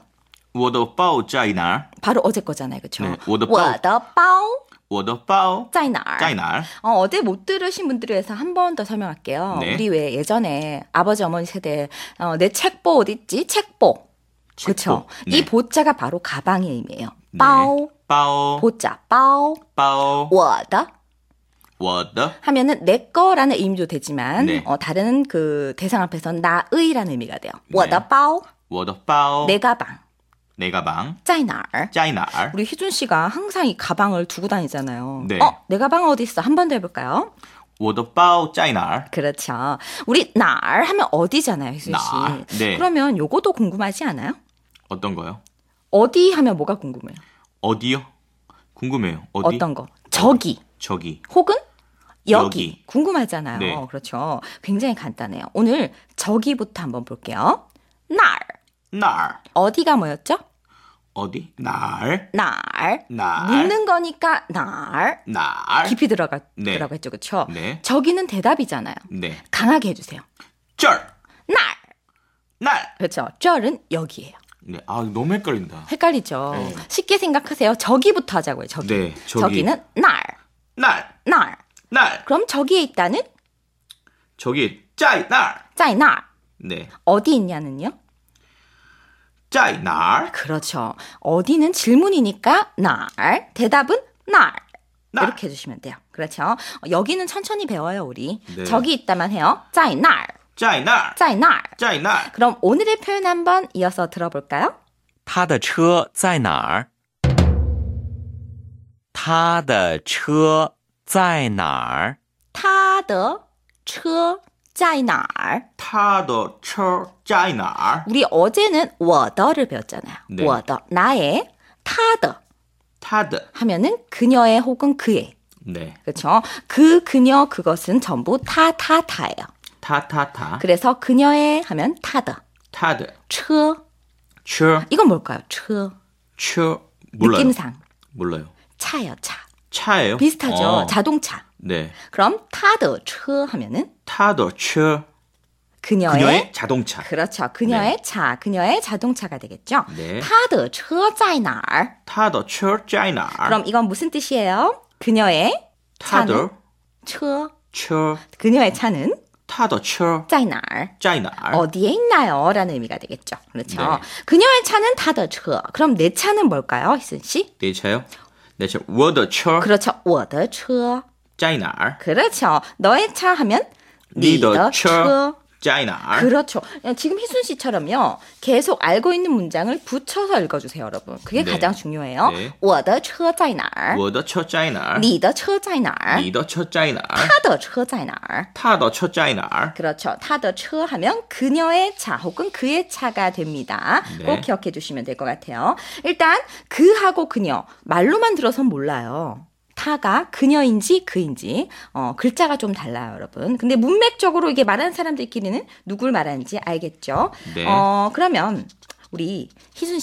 我的包在哪儿? 바로 어제 거잖아요. 그렇죠? 네, 我的包我的包我的包在哪儿? 在哪儿? 어제 못 들으신 분들을 위해서 한 번 더 설명할게요. 네. 우리 왜 예전에 아버지 어머니 세대 내 책보 어디 있지? 책보. 그렇죠. 네. 이 보자가 바로 가방의 의미예요. 네. 包包 보자 包包我的我的 하면은 내 거라는 의미도 되지만 네. 다른 그 대상 앞에서는 나의라는 의미가 돼요. 네. 我的包我的包 내 가방 내 가방 在哪儿? 在哪儿? 우리 희준 씨가 항상 이 가방을 두고 다니잖아요. 네. 내 가방 어디 있어? 한 번 더 해볼까요? 我的包在哪儿? 그렇죠. 우리 날 하면 어디잖아요, 희준 씨. 날, 네. 그러면 요거도 궁금하지 않아요? 어떤 거요? 어디 하면 뭐가 궁금해요? 어디요? 궁금해요. 어디? 어떤 거? 저기 저기. 혹은 여기. 여기. 궁금하잖아요. 네. 그렇죠. 굉장히 간단해요. 오늘 저기부터 한번 볼게요. 날. 날. 어디가 뭐였죠? 어디? 날. 날. 날. 묻는 거니까 날. 날. 깊이 들어가라고 네. 했죠. 그렇죠? 네. 저기는 대답이잖아요. 네. 강하게 해주세요. 쩔. 날. 날. 그렇죠. 쩔은 여기예요. 네. 아, 너무 헷갈린다. 헷갈리죠. 네. 쉽게 생각하세요. 저기부터 하자고요. 저기. 네, 저기. 저기는 날. 날. 날. 날. 그럼 저기에 있다는 저기 在哪儿? 在哪儿. 네. 어디 있냐는요? 在哪儿? 그렇죠. 어디는 질문이니까 날. 대답은 날. 날. 이렇게 해주시면 돼요. 그렇죠. 여기는 천천히 배워요, 우리. 네. 저기 있다만 해요. 在哪儿. 在哪儿? 在哪儿. 在哪儿? 그럼 오늘의 표현 한번 이어서 들어볼까요? 他的车在哪儿?他的车在哪儿? 他的车在哪儿? 他的车在哪儿? 우리 어제는 我的를 배웠잖아요. 네. 我的 나의 他的他的. 하면은 그녀의 혹은 그의. 네. 그렇죠? 그 그녀 그것은 전부 타예요. 他 그래서 그녀의 하면 他的他的车. 车 이건 뭘까요? 车. 车 몰라요. 느낌상 몰라요. 차예요, 차. 차예요? 비슷하죠? 자동차. 네. 그럼 他的车 하면은 他的车 그녀의, 그녀의 자동차. 그렇죠. 그녀의 차, 그녀의 자동차가 되겠죠. 네. 他的车在哪儿? 他的车在哪儿? 그럼 이건 무슨 뜻이에요? 그녀의 他的 차는 车. 车 그녀의 차는 他的车在哪儿? 在哪儿? 어디에 있나요? 라는 의미가 되겠죠. 그렇죠. 네. 그녀의 차는 他的车. 그럼 내 차는 뭘까요? 희순 씨? 내 차요? 내 차. 我的车 그렇죠. 我的车. 在哪儿? 그렇죠. 너의 차 하면 你的 니的车车. 在哪儿? 그렇죠. 지금 희순 씨처럼요. 계속 알고 있는 문장을 붙여서 읽어주세요, 여러분. 그게 네. 가장 중요해요. 네. 我的车在哪儿? 我的车在哪儿? 你的车在哪儿? 你的车在哪儿? 他的车在哪儿? 他的车在哪儿? 그렇죠. 他的车 하면 그녀의 차 혹은 그의 차가 됩니다. 네. 꼭 기억해 주시면 될 것 같아요. 일단 그하고 그녀 말로만 들어선 몰라요. 타가 그녀인지 그인지 글자가 좀 달라요, 여러분. 근데 문맥적으로 이게 말하는 사람들끼리는 누굴 말하는지 알겠죠? 네. 그러면 우리 희순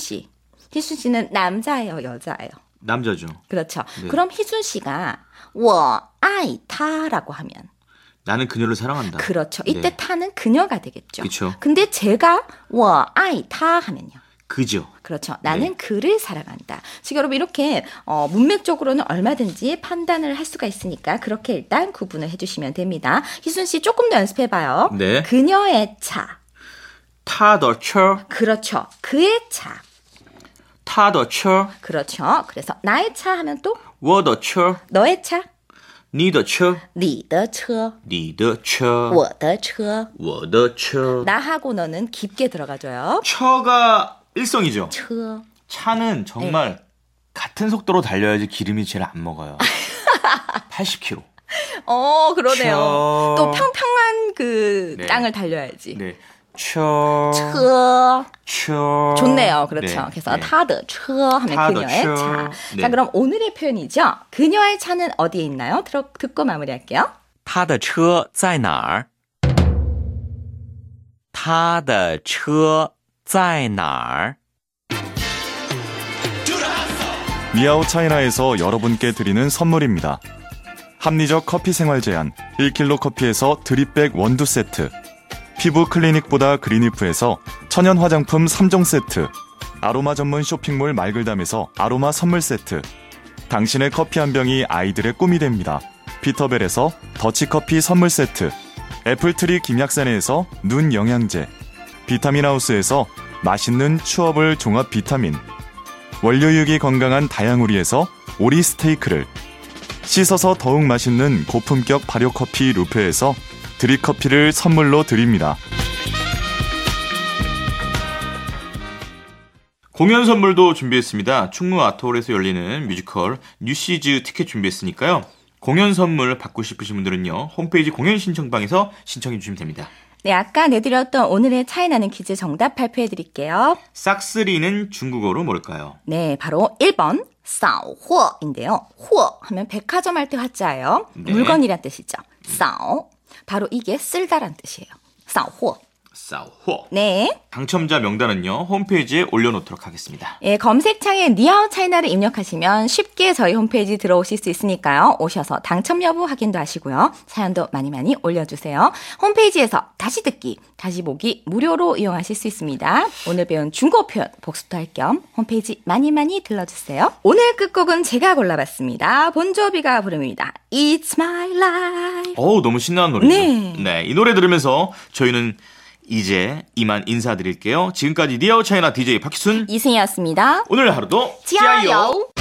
씨는 남자예요, 여자예요? 남자죠. 그렇죠. 네. 그럼 희순 씨가 我爱他라고 하면 나는 그녀를 사랑한다. 그렇죠. 이때 네. 타는 그녀가 되겠죠. 그쵸. 근데 제가 我爱他 하면요. 그죠. 그렇죠. 나는 그를 사랑한다. 지금 여러분 이렇게 문맥적으로는 얼마든지 판단을 할 수가 있으니까 그렇게 일단 구분을 해주시면 됩니다. 희순 씨 조금 더 연습해봐요. 네. 그녀의 차. 他的车 그렇죠. 그의 차. 他的车 그렇죠. 그래서 나의 차 하면 또 我的车 너의 차. 你的车你的车. 你的车我的车. 我的车 나하고 너는 깊게 들어가줘요. 차가 일성이죠. 车. 차는 정말 같은 속도로 달려야지 기름이 제일 안 먹어요. 80km. 그러네요. 쳐. 또 평평한 그 네. 땅을 달려야지. 네. 차. 车. 차. 좋네요. 그렇죠. 네. 그래서 네. 他的车 하면 他的 그녀의 车. 차. 네. 자, 그럼 오늘의 표현이죠. 그녀의 차는 어디에 있나요? 듣고 마무리할게요. 他的车在哪儿?他的车在哪儿? 미아오 차이나에서 여러분께 드리는 선물입니다. 합리적 커피 생활 제한 1kg 커피에서 드립백 원두 세트, 피부 클리닉보다 그린이프에서 천연 화장품 3종 세트, 아로마 전문 쇼핑몰 말글담에서 아로마 선물 세트. 당신의 커피 한 병이 아이들의 꿈이 됩니다. 피터벨에서 더치커피 선물 세트. 애플트리 김약산에서 눈 영양제. 비타민하우스에서 맛있는 추어블 종합 비타민. 원료육이 건강한 다양우리에서 오리 스테이크를. 씻어서 더욱 맛있는 고품격 발효커피 루페에서 드립커피를 선물로 드립니다. 공연 선물도 준비했습니다. 충무 아트홀에서 열리는 뮤지컬 뉴시즈 티켓 준비했으니까요. 공연 선물 받고 싶으신 분들은요. 홈페이지 공연 신청방에서 신청해 주시면 됩니다. 네, 아까 내드렸던 오늘의 차이나는 퀴즈 정답 발표해드릴게요. 싹쓸이는 중국어로 뭘까요? 네, 바로 1번 싸오호인데요. 호 하면 백화점 할 때 화자예요. 네. 물건이란 뜻이죠. 싸오. 바로 이게 쓸다란 뜻이에요. 싸오호. 싸오호. 네. 당첨자 명단은요. 홈페이지에 올려놓도록 하겠습니다. 예, 검색창에 니아오 차이나를 입력하시면 쉽게 저희 홈페이지 들어오실 수 있으니까요. 오셔서 당첨 여부 확인도 하시고요. 사연도 많이 많이 올려주세요. 홈페이지에서 다시 듣기, 다시 보기 무료로 이용하실 수 있습니다. 오늘 배운 중국어 표현 복습도 할 겸 홈페이지 많이 많이 들러주세요. 오늘 끝곡은 제가 골라봤습니다. 본조비가 부릅니다. It's my life. 어우, 너무 신나는 노래죠. 네. 이 노래 들으면서 저희는 이제 이만 인사드릴게요. 지금까지 니아오 차이나 DJ 박희순 이승이었습니다. 오늘 하루도 지아요.